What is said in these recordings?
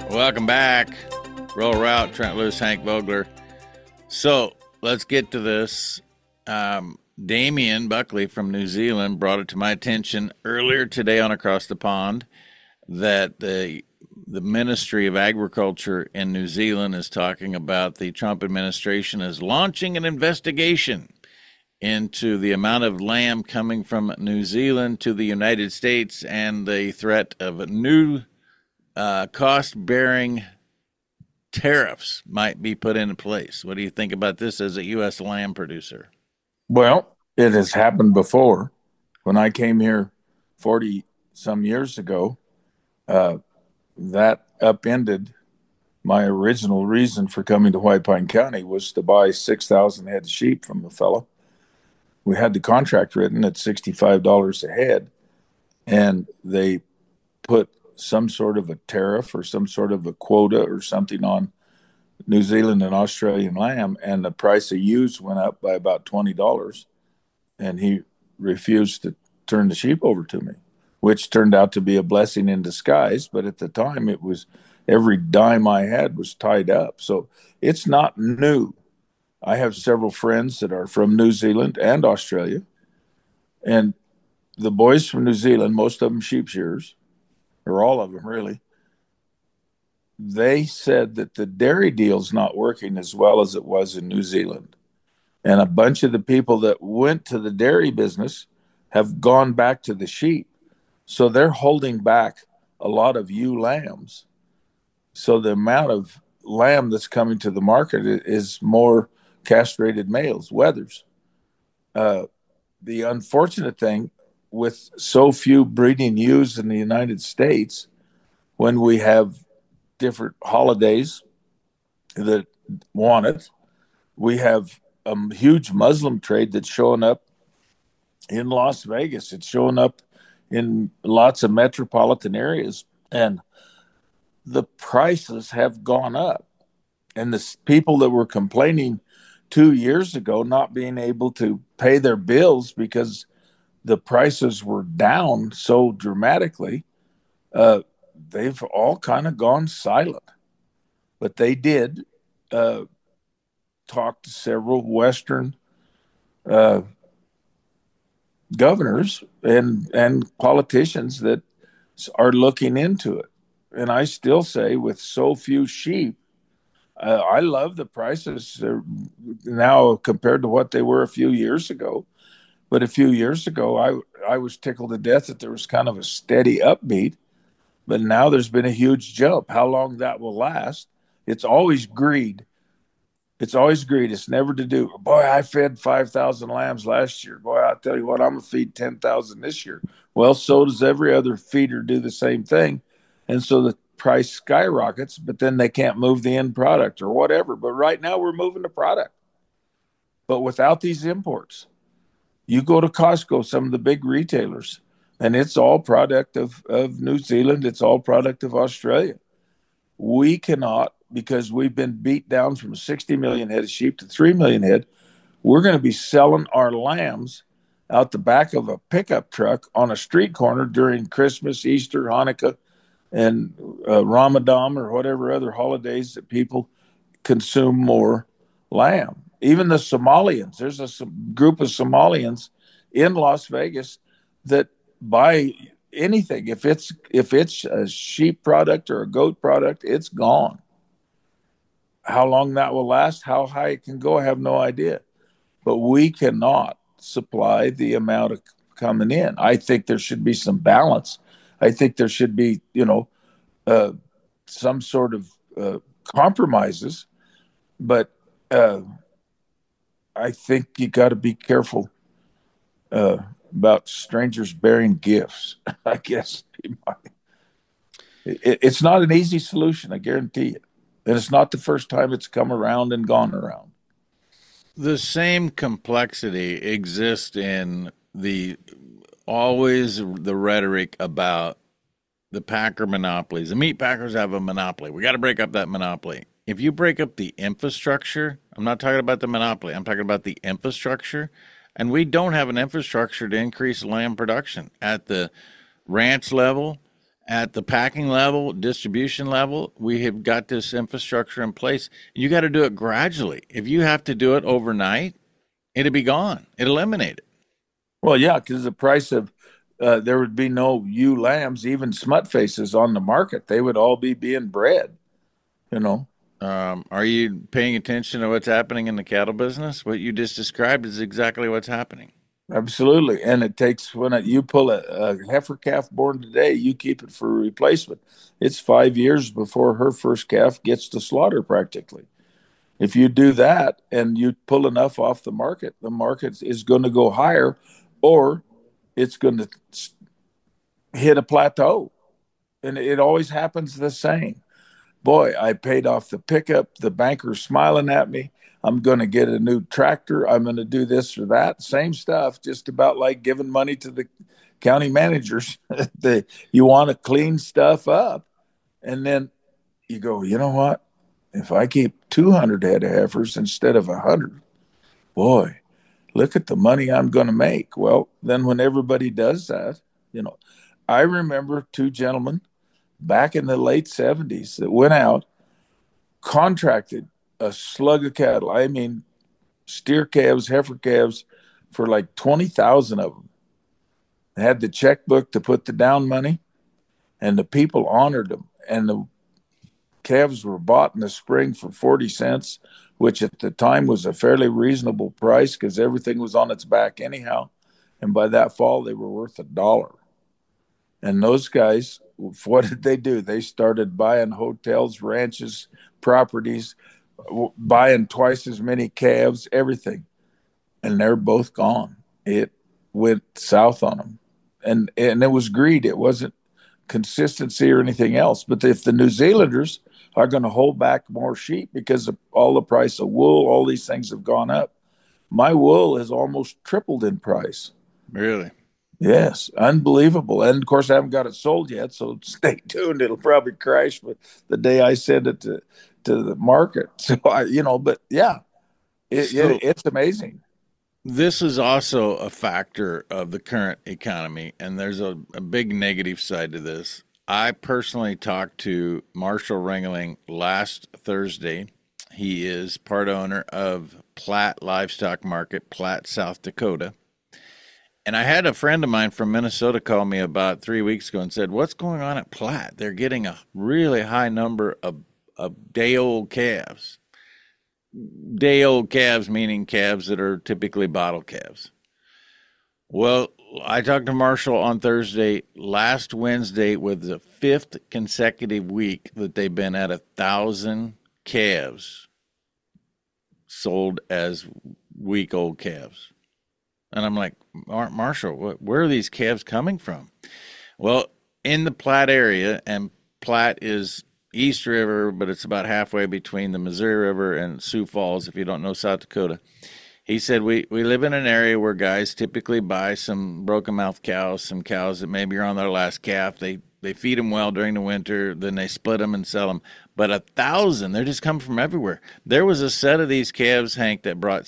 Welcome back. Roll Route, Trent Lewis, Hank Vogler. So let's get to this. Damien Buckley from New Zealand brought it to my attention earlier today on Across the Pond that the Ministry of Agriculture in New Zealand is talking about the Trump administration is launching an investigation into the amount of lamb coming from New Zealand to the United States and the threat of new cost-bearing tariffs might be put into place. What do you think about this as a U.S. lamb producer? Well, it has happened before. When I came here 40 some years ago, that upended my original reason for coming to White Pine County was to buy 6,000 head of sheep from a fellow. We had the contract written at $65 a head, and they put some sort of a tariff or some sort of a quota or something on New Zealand and Australian lamb, and the price of ewes went up by about $20, and he refused to turn the sheep over to me, which turned out to be a blessing in disguise. But at the time, it was every dime I had was tied up. So it's not new. I have several friends that are from New Zealand and Australia, and the boys from New Zealand, most of them sheep shearers, or all of them really, they said that the dairy deal's not working as well as it was in New Zealand. And a bunch of the people that went to the dairy business have gone back to the sheep. So they're holding back a lot of ewe lambs. So the amount of lamb that's coming to the market is more castrated males, wethers. The unfortunate thing with so few breeding ewes in the United States, when we have different holidays that want it, we have a huge Muslim trade that's showing up in Las Vegas. It's showing up in lots of metropolitan areas, and the prices have gone up. And the people that were complaining 2 years ago not being able to pay their bills because the prices were down so dramatically, they've all kind of gone silent. But they did talk to several Western governors and politicians that are looking into it. And I still say, with so few sheep, I love the prices now compared to what they were a few years ago. But a few years ago, I was tickled to death that there was kind of a steady upbeat. But now there's been a huge jump. How long that will last? It's always greed. It's always greed. It's never to do. Boy, I fed 5,000 lambs last year. Boy, I'll tell you what, I'm going to feed 10,000 this year. Well, so does every other feeder do the same thing. And so the price skyrockets, but then they can't move the end product or whatever. But right now we're moving the product. But without these imports, you go to Costco, some of the big retailers, and it's all product of New Zealand. It's all product of Australia. We cannot, because we've been beat down from 60 million head of sheep to 3 million head. We're going to be selling our lambs out the back of a pickup truck on a street corner during Christmas, Easter, Hanukkah, and Ramadan, or whatever other holidays that people consume more lamb. Even the Somalians, there's a group of Somalians in Las Vegas that buy anything. If it's a sheep product or a goat product, it's gone. How long that will last, how high it can go, I have no idea. But we cannot supply the amount of coming in. I think there should be some balance. I think there should be, some sort of compromises. But I think you got to be careful about strangers bearing gifts. I guess it's not an easy solution, I guarantee you. And it's not the first time it's come around and gone around. The same complexity exists in always the rhetoric about the packer monopolies. The meat packers have a monopoly. We got to break up that monopoly. If you break up the infrastructure, I'm not talking about the monopoly, I'm talking about the infrastructure. And we don't have an infrastructure to increase lamb production at the ranch level, at the packing level, distribution level, we have got this infrastructure in place. You got to do it gradually. If you have to do it overnight, it'll be gone. It'll eliminate it. Well, yeah, because the price of there would be no ewe lambs, even smut faces on the market. They would all be being bred, you know. Are you paying attention to what's happening in the cattle business? What you just described is exactly what's happening. Absolutely. And it takes you pull a heifer calf born today, you keep it for replacement. It's 5 years before her first calf gets to slaughter practically. If you do that and you pull enough off the market is going to go higher or it's going to hit a plateau. And it always happens the same. Boy, I paid off the pickup. The banker's smiling at me. I'm going to get a new tractor. I'm going to do this or that. Same stuff, just about like giving money to the county managers. You want to clean stuff up. And then you go, you know what? If I keep 200 head of heifers instead of 100, boy, look at the money I'm going to make. Well, then when everybody does that, I remember two gentlemen back in the late 70s that went out, contracted a slug of cattle. I mean, steer calves, heifer calves, for like 20,000 of them. They had the checkbook to put the down money, and the people honored them. And the calves were bought in the spring for 40 cents, which at the time was a fairly reasonable price because everything was on its back anyhow. And by that fall, they were worth $1. And those guys, what did they do? They started buying hotels, ranches, properties, buying twice as many calves, everything. And they're both gone. It went south on them. And it was greed. It wasn't consistency or anything else. But if the New Zealanders are going to hold back more sheep because of all the price of wool, all these things have gone up. My wool has almost tripled in price. Really? Yes, unbelievable. And of course, I haven't got it sold yet, so stay tuned. It'll probably crash but the day I send it to the market. So but yeah, it's amazing. This is also a factor of the current economy, and there's a big negative side to this. I personally talked to Marshall Ringling last Thursday. He is part owner of Platt Livestock Market, Platt, South Dakota. And I had a friend of mine from Minnesota call me about 3 weeks ago and said, "What's going on at Platt? They're getting a really high number of day-old calves." Day-old calves meaning calves that are typically bottle calves. Well, I talked to Marshall on Thursday. Last Wednesday was the fifth consecutive week that they've been at 1,000 calves sold as week-old calves. And I'm like, Marshall, where are these calves coming from? Well, in the Platte area, and Platte is East River, but it's about halfway between the Missouri River and Sioux Falls, if you don't know South Dakota. He said, we live in an area where guys typically buy some broken mouth cows, some cows that maybe are on their last calf. They feed them well during the winter, then they split them and sell them. But 1,000, they're just coming from everywhere. There was a set of these calves, Hank, that brought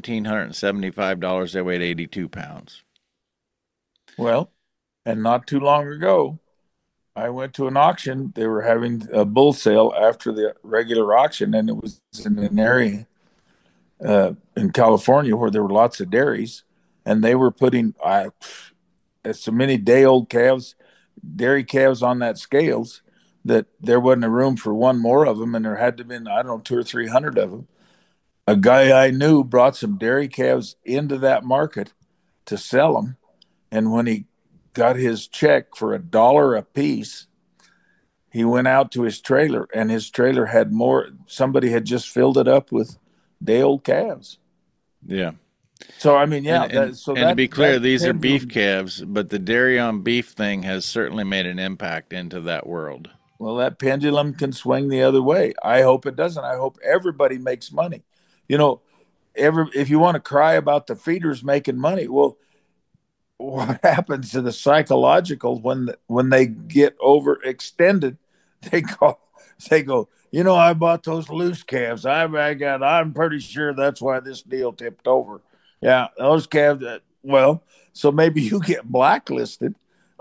$1,775. They weighed 82 pounds. Well, and not too long ago, I went to an auction. They were having a bull sale after the regular auction, and it was in an area in California where there were lots of dairies, and they were putting so many day-old calves, dairy calves on that scales that there wasn't a room for one more of them, and there had to have been, I don't know, 200 or 300 of them. A guy I knew brought some dairy calves into that market to sell them, and when he got his check for $1 a piece, he went out to his trailer, and his trailer had more. Somebody had just filled it up with day-old calves. Yeah. So I mean, yeah. And to be clear, these are beef calves, but the dairy on beef thing has certainly made an impact into that world. Well, that pendulum can swing the other way. I hope it doesn't. I hope everybody makes money. If you want to cry about the feeders making money, well, what happens to the psychological when they get overextended? They go, I bought those loose calves. I'm pretty sure that's why this deal tipped over. Yeah, those calves. So maybe you get blacklisted.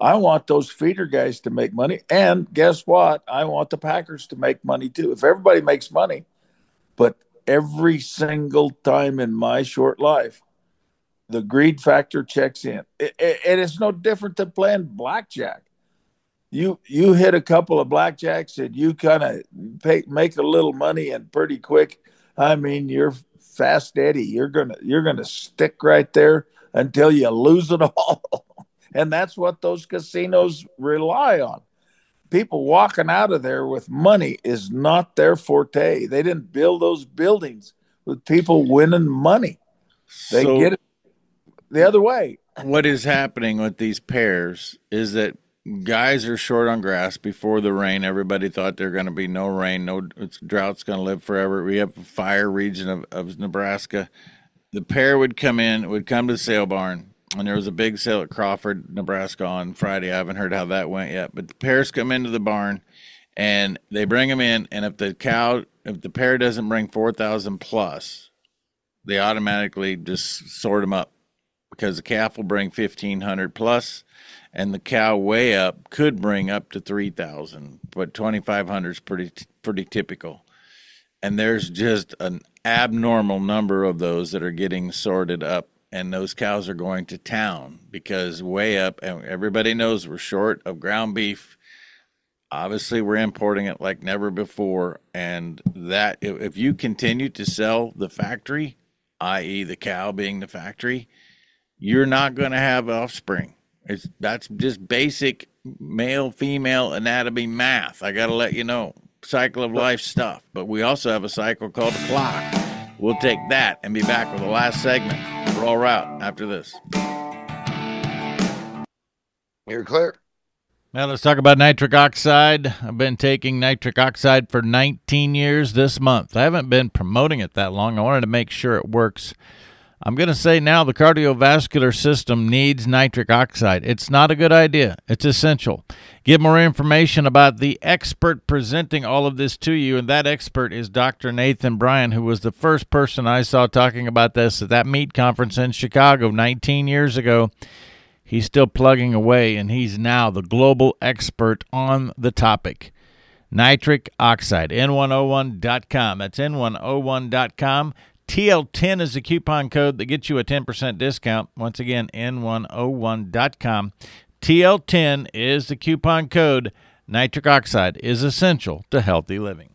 I want those feeder guys to make money. And guess what? I want the packers to make money too. If everybody makes money, but every single time in my short life, the greed factor checks in. And it's no different than playing blackjack. You hit a couple of blackjacks and you kind of make a little money and pretty quick. I mean, you're fast Eddie. You're gonna stick right there until you lose it all. And that's what those casinos rely on. People walking out of there with money is not their forte. They didn't build those buildings with people winning money. They get it the other way. What is happening with these pairs is that guys are short on grass before the rain. Everybody thought there going to be no rain, drought's going to live forever. We have a fire region of Nebraska. The pair would come to the sale barn. And there was a big sale at Crawford, Nebraska on Friday. I haven't heard how that went yet. But the pairs come into the barn, and they bring them in. And if the pair doesn't bring 4,000 plus, they automatically just sort them up because the calf will bring 1,500 plus, and the cow way up could bring up to 3,000. But 2,500 is pretty typical. And there's just an abnormal number of those that are getting sorted up. And those cows are going to town because way up, and everybody knows we're short of ground beef. Obviously, we're importing it like never before. And that if you continue to sell the factory, i.e. the cow being the factory, you're not going to have offspring. That's just basic male-female anatomy math. I got to let you know. Cycle of life stuff. But we also have a cycle called the clock. We'll take that and be back with the last segment. Raw Route after this. You're clear. Now let's talk about nitric oxide. I've been taking nitric oxide for 19 years this month. I haven't been promoting it that long. I wanted to make sure it works. I'm going to say now the cardiovascular system needs nitric oxide. It's not a good idea. It's essential. Get more information about the expert presenting all of this to you, and that expert is Dr. Nathan Bryan, who was the first person I saw talking about this at that meat conference in Chicago 19 years ago. He's still plugging away, and he's now the global expert on the topic. Nitric oxide, N101.com. That's N101.com. TL10 is the coupon code that gets you a 10% discount. Once again, N101.com. TL10 is the coupon code. Nitric oxide is essential to healthy living.